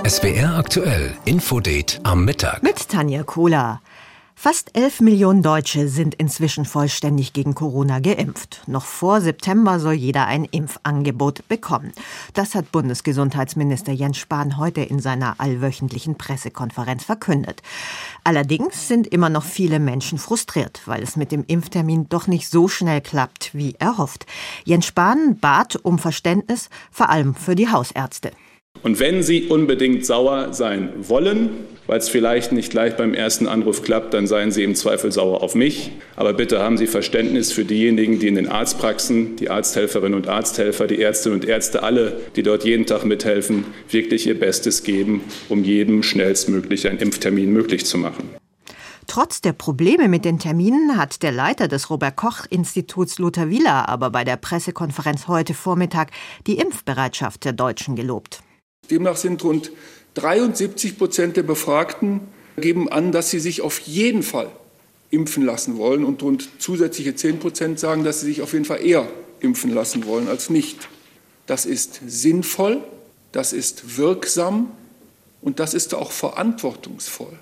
SWR aktuell, Infodate am Mittag. Mit Tanja Kohler. Fast 11 Millionen Deutsche sind inzwischen vollständig gegen Corona geimpft. Noch vor September soll jeder ein Impfangebot bekommen. Das hat Bundesgesundheitsminister Jens Spahn heute in seiner allwöchentlichen Pressekonferenz verkündet. Allerdings sind immer noch viele Menschen frustriert, weil es mit dem Impftermin doch nicht so schnell klappt, wie erhofft. Jens Spahn bat um Verständnis, vor allem für die Hausärzte. Und wenn Sie unbedingt sauer sein wollen, weil es vielleicht nicht gleich beim ersten Anruf klappt, dann seien Sie im Zweifel sauer auf mich. Aber bitte haben Sie Verständnis für diejenigen, die in den Arztpraxen, die Arzthelferinnen und Arzthelfer, die Ärztinnen und Ärzte, alle, die dort jeden Tag mithelfen, wirklich ihr Bestes geben, um jedem schnellstmöglich einen Impftermin möglich zu machen. Trotz der Probleme mit den Terminen hat der Leiter des Robert-Koch-Instituts Lothar Wieler aber bei der Pressekonferenz heute Vormittag die Impfbereitschaft der Deutschen gelobt. Demnach sind rund 73% der Befragten geben an, dass sie sich auf jeden Fall impfen lassen wollen. Und rund zusätzliche 10% sagen, dass sie sich auf jeden Fall eher impfen lassen wollen als nicht. Das ist sinnvoll, das ist wirksam und das ist auch verantwortungsvoll.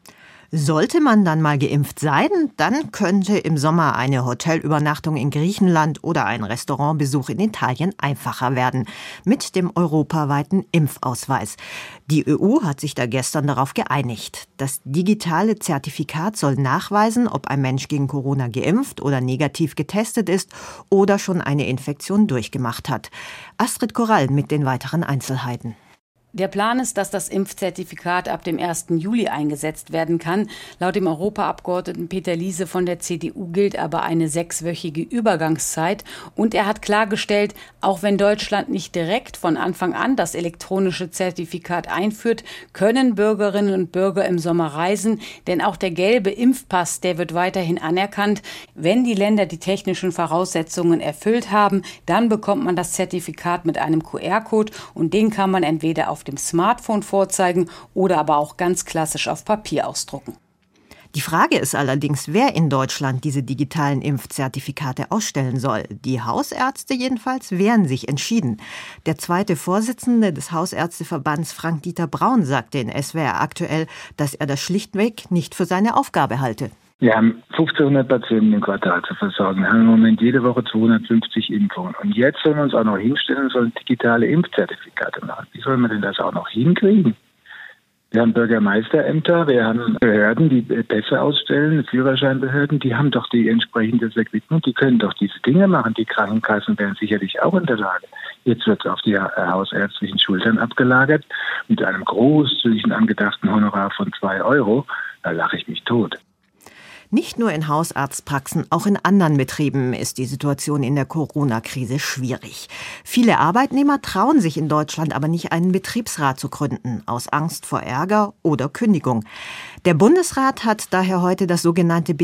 Sollte man dann mal geimpft sein, dann könnte im Sommer eine Hotelübernachtung in Griechenland oder ein Restaurantbesuch in Italien einfacher werden, mit dem europaweiten Impfausweis. Die EU hat sich da gestern darauf geeinigt. Das digitale Zertifikat soll nachweisen, ob ein Mensch gegen Corona geimpft oder negativ getestet ist oder schon eine Infektion durchgemacht hat. Astrid Korall mit den weiteren Einzelheiten. Der Plan ist, dass das Impfzertifikat ab dem 1. Juli eingesetzt werden kann. Laut dem Europaabgeordneten Peter Liese von der CDU gilt aber eine 6-wöchige Übergangszeit. Und er hat klargestellt, auch wenn Deutschland nicht direkt von Anfang an das elektronische Zertifikat einführt, können Bürgerinnen und Bürger im Sommer reisen. Denn auch der gelbe Impfpass, der wird weiterhin anerkannt. Wenn die Länder die technischen Voraussetzungen erfüllt haben, dann bekommt man das Zertifikat mit einem QR-Code und den kann man entweder auf dem Smartphone vorzeigen oder aber auch ganz klassisch auf Papier ausdrucken. Die Frage ist allerdings, wer in Deutschland diese digitalen Impfzertifikate ausstellen soll. Die Hausärzte jedenfalls wehren sich entschieden. Der zweite Vorsitzende des Hausärzteverbands Frank-Dieter Braun sagte in SWR aktuell, dass er das schlichtweg nicht für seine Aufgabe halte. Wir haben 1500 Patienten im Quartal zu versorgen. Wir haben im Moment jede Woche 250 Impfungen. Und jetzt sollen wir uns auch noch hinstellen und sollen digitale Impfzertifikate machen. Wie sollen wir denn das auch noch hinkriegen? Wir haben Bürgermeisterämter, wir haben Behörden, die Pässe ausstellen, Führerscheinbehörden, die haben doch die entsprechendes Equipment, die können doch diese Dinge machen. Die Krankenkassen wären sicherlich auch in der Lage. Jetzt wird es auf die hausärztlichen Schultern abgelagert mit einem großzügigen angedachten Honorar von 2 €. Da lache ich mich tot. Nicht nur in Hausarztpraxen, auch in anderen Betrieben ist die Situation in der Corona-Krise schwierig. Viele Arbeitnehmer trauen sich in Deutschland aber nicht, einen Betriebsrat zu gründen, aus Angst vor Ärger oder Kündigung. Der Bundesrat hat daher heute das sogenannte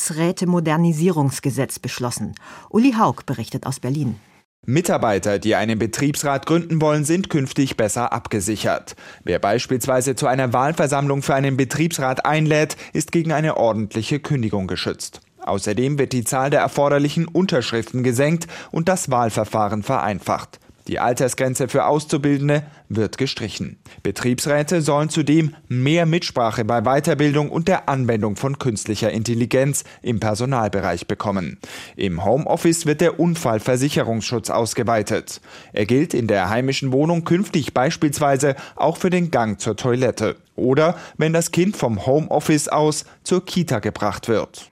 Betriebsräte-Modernisierungsgesetz beschlossen. Uli Haug berichtet aus Berlin. Mitarbeiter, die einen Betriebsrat gründen wollen, sind künftig besser abgesichert. Wer beispielsweise zu einer Wahlversammlung für einen Betriebsrat einlädt, ist gegen eine ordentliche Kündigung geschützt. Außerdem wird die Zahl der erforderlichen Unterschriften gesenkt und das Wahlverfahren vereinfacht. Die Altersgrenze für Auszubildende wird gestrichen. Betriebsräte sollen zudem mehr Mitsprache bei Weiterbildung und der Anwendung von künstlicher Intelligenz im Personalbereich bekommen. Im Homeoffice wird der Unfallversicherungsschutz ausgeweitet. Er gilt in der heimischen Wohnung künftig beispielsweise auch für den Gang zur Toilette oder wenn das Kind vom Homeoffice aus zur Kita gebracht wird.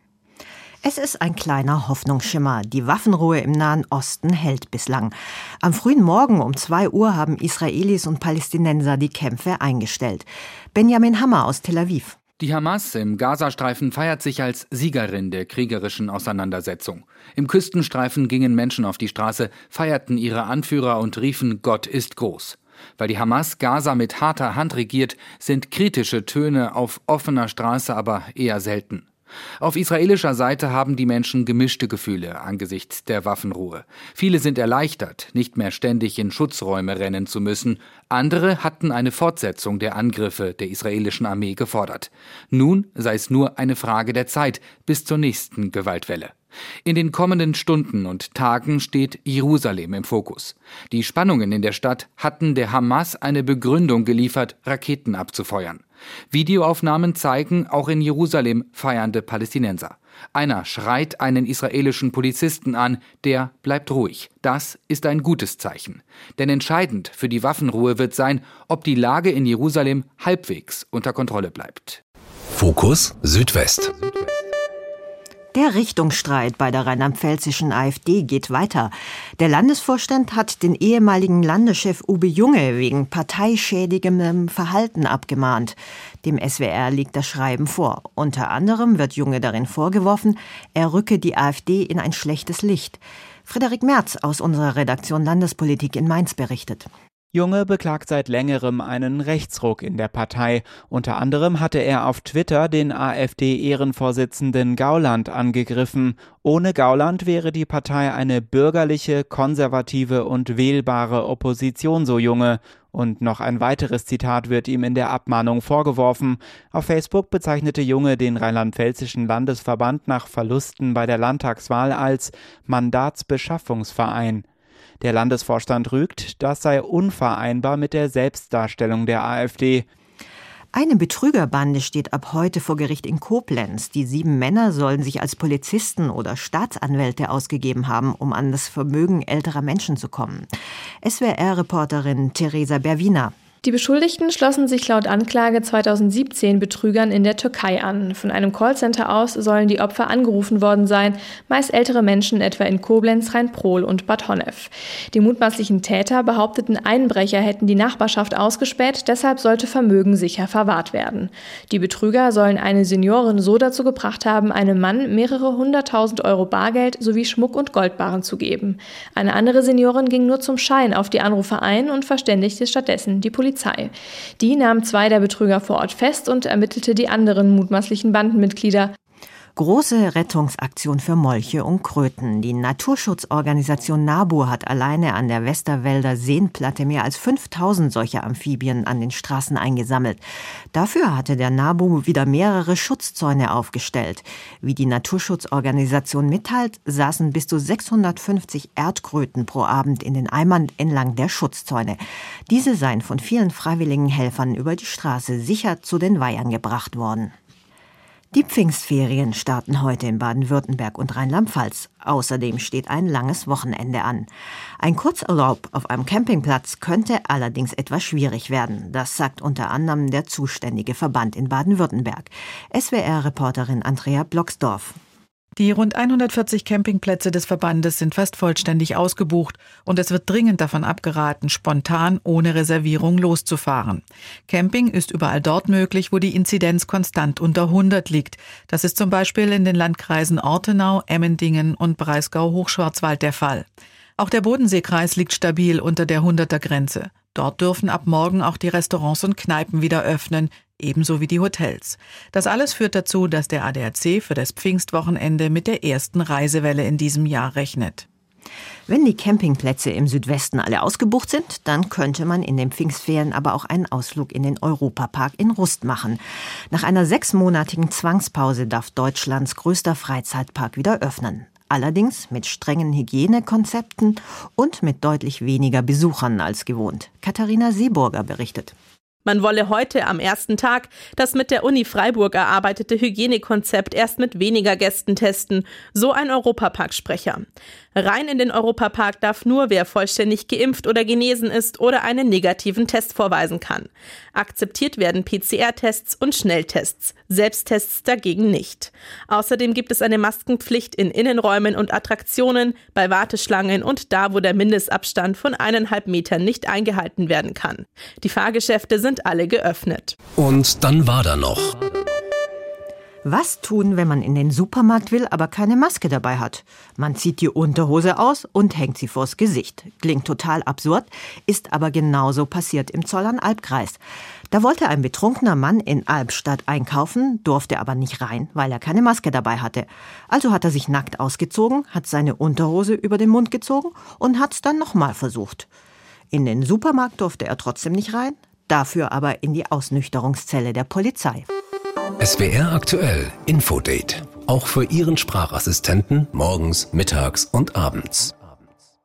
Es ist ein kleiner Hoffnungsschimmer. Die Waffenruhe im Nahen Osten hält bislang. Am frühen Morgen um 2 Uhr haben Israelis und Palästinenser die Kämpfe eingestellt. Benjamin Hammer aus Tel Aviv. Die Hamas im Gazastreifen feiert sich als Siegerin der kriegerischen Auseinandersetzung. Im Küstenstreifen gingen Menschen auf die Straße, feierten ihre Anführer und riefen: Gott ist groß. Weil die Hamas Gaza mit harter Hand regiert, sind kritische Töne auf offener Straße aber eher selten. Auf israelischer Seite haben die Menschen gemischte Gefühle angesichts der Waffenruhe. Viele sind erleichtert, nicht mehr ständig in Schutzräume rennen zu müssen. Andere hatten eine Fortsetzung der Angriffe der israelischen Armee gefordert. Nun sei es nur eine Frage der Zeit bis zur nächsten Gewaltwelle. In den kommenden Stunden und Tagen steht Jerusalem im Fokus. Die Spannungen in der Stadt hatten der Hamas eine Begründung geliefert, Raketen abzufeuern. Videoaufnahmen zeigen auch in Jerusalem feiernde Palästinenser. Einer schreit einen israelischen Polizisten an, der bleibt ruhig. Das ist ein gutes Zeichen. Denn entscheidend für die Waffenruhe wird sein, ob die Lage in Jerusalem halbwegs unter Kontrolle bleibt. Fokus Südwest. Der Richtungsstreit bei der rheinland-pfälzischen AfD geht weiter. Der Landesvorstand hat den ehemaligen Landeschef Uwe Junge wegen parteischädigendem Verhalten abgemahnt. Dem SWR liegt das Schreiben vor. Unter anderem wird Junge darin vorgeworfen, er rücke die AfD in ein schlechtes Licht. Frederik Merz aus unserer Redaktion Landespolitik in Mainz berichtet. Junge beklagt seit längerem einen Rechtsruck in der Partei. Unter anderem hatte er auf Twitter den AfD-Ehrenvorsitzenden Gauland angegriffen. Ohne Gauland wäre die Partei eine bürgerliche, konservative und wählbare Opposition, so Junge. Und noch ein weiteres Zitat wird ihm in der Abmahnung vorgeworfen. Auf Facebook bezeichnete Junge den rheinland-pfälzischen Landesverband nach Verlusten bei der Landtagswahl als Mandatsbeschaffungsverein. Der Landesvorstand rügt, das sei unvereinbar mit der Selbstdarstellung der AfD. Eine Betrügerbande steht ab heute vor Gericht in Koblenz. Die 7 Männer sollen sich als Polizisten oder Staatsanwälte ausgegeben haben, um an das Vermögen älterer Menschen zu kommen. SWR-Reporterin Theresa Berwina. Die Beschuldigten schlossen sich laut Anklage 2017 Betrügern in der Türkei an. Von einem Callcenter aus sollen die Opfer angerufen worden sein, meist ältere Menschen etwa in Koblenz, Rhein-Prohl und Bad Honnef. Die mutmaßlichen Täter behaupteten, Einbrecher hätten die Nachbarschaft ausgespäht, deshalb sollte Vermögen sicher verwahrt werden. Die Betrüger sollen eine Seniorin so dazu gebracht haben, einem Mann mehrere 100.000 Euro Bargeld sowie Schmuck und Goldbarren zu geben. Eine andere Seniorin ging nur zum Schein auf die Anrufe ein und verständigte stattdessen die Polizei. Die nahm 2 der Betrüger vor Ort fest und ermittelte die anderen mutmaßlichen Bandenmitglieder. Große Rettungsaktion für Molche und Kröten. Die Naturschutzorganisation NABU hat alleine an der Westerwälder Seenplatte mehr als 5.000 solcher Amphibien an den Straßen eingesammelt. Dafür hatte der NABU wieder mehrere Schutzzäune aufgestellt. Wie die Naturschutzorganisation mitteilt, saßen bis zu 650 Erdkröten pro Abend in den Eimern entlang der Schutzzäune. Diese seien von vielen freiwilligen Helfern über die Straße sicher zu den Weihern gebracht worden. Die Pfingstferien starten heute in Baden-Württemberg und Rheinland-Pfalz. Außerdem steht ein langes Wochenende an. Ein Kurzurlaub auf einem Campingplatz könnte allerdings etwas schwierig werden. Das sagt unter anderem der zuständige Verband in Baden-Württemberg. SWR-Reporterin Andrea Blocksdorf. Die rund 140 Campingplätze des Verbandes sind fast vollständig ausgebucht und es wird dringend davon abgeraten, spontan ohne Reservierung loszufahren. Camping ist überall dort möglich, wo die Inzidenz konstant unter 100 liegt. Das ist zum Beispiel in den Landkreisen Ortenau, Emmendingen und Breisgau-Hochschwarzwald der Fall. Auch der Bodenseekreis liegt stabil unter der 100er-Grenze. Dort dürfen ab morgen auch die Restaurants und Kneipen wieder öffnen, ebenso wie die Hotels. Das alles führt dazu, dass der ADAC für das Pfingstwochenende mit der ersten Reisewelle in diesem Jahr rechnet. Wenn die Campingplätze im Südwesten alle ausgebucht sind, dann könnte man in den Pfingstferien aber auch einen Ausflug in den Europapark in Rust machen. Nach einer 6-monatigen Zwangspause darf Deutschlands größter Freizeitpark wieder öffnen. Allerdings mit strengen Hygienekonzepten und mit deutlich weniger Besuchern als gewohnt. Katharina Seeburger berichtet. Man wolle heute am ersten Tag das mit der Uni Freiburg erarbeitete Hygienekonzept erst mit weniger Gästen testen, so ein Europapark-Sprecher. Rein in den Europapark darf nur, wer vollständig geimpft oder genesen ist oder einen negativen Test vorweisen kann. Akzeptiert werden PCR-Tests und Schnelltests, Selbsttests dagegen nicht. Außerdem gibt es eine Maskenpflicht in Innenräumen und Attraktionen, bei Warteschlangen und da, wo der Mindestabstand von 1,5 Metern nicht eingehalten werden kann. Die Fahrgeschäfte sind alle geöffnet. Und dann war da noch. Was tun, wenn man in den Supermarkt will, aber keine Maske dabei hat? Man zieht die Unterhose aus und hängt sie vors Gesicht. Klingt total absurd, ist aber genauso passiert im Zollern-Albkreis. Da wollte ein betrunkener Mann in Albstadt einkaufen, durfte aber nicht rein, weil er keine Maske dabei hatte. Also hat er sich nackt ausgezogen, hat seine Unterhose über den Mund gezogen und hat es dann nochmal versucht. In den Supermarkt durfte er trotzdem nicht rein, dafür aber in die Ausnüchterungszelle der Polizei. SWR aktuell Infodate. Auch für Ihren Sprachassistenten morgens, mittags und abends.